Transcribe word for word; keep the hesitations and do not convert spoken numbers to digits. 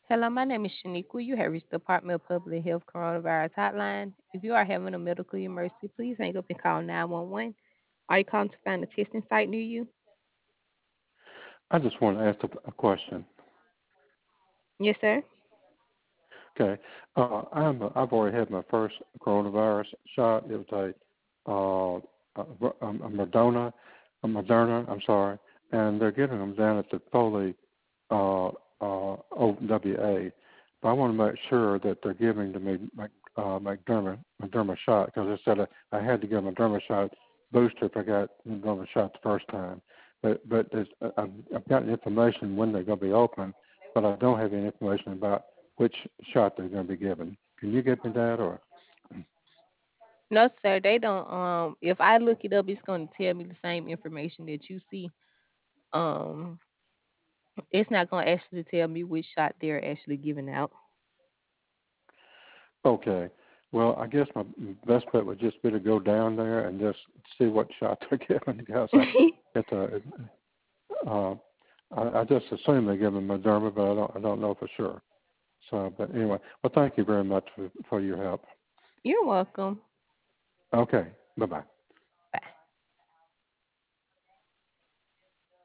Hello, my name is Shaniqua. You have reached the Department of Public Health Coronavirus Hotline. If you are having a medical emergency, please hang up and call nine one one. Are you calling to find a testing site near you? I just want to ask a, a question. Yes, sir. Okay, uh, I'm a, I've already had my first coronavirus shot. It was a, uh, a, a Moderna, a Moderna. I'm sorry, and they're giving them down at the Foley uh, uh, O W A. But I want to make sure that they're giving to me Mc, uh, McDermott Moderna shot because they said I, I had to get a Moderna shot booster if I got Moderna shot the first time. But but there's, I've, I've gotten information when they're going to be open, but I don't have any information about which shot they're going to be given. Can you get me that or? No, sir. They don't. Um, if I look it up, it's going to tell me the same information that you see. Um, it's not going to actually tell me which shot they're actually giving out. Okay. Well, I guess my best bet would just be to go down there and just see what shot they're giving because I, it's a, uh, I, I just assume they give them Moderna, but I don't, I don't know for sure. So, but anyway, well, thank you very much for, for your help. You're welcome. Okay. Bye bye.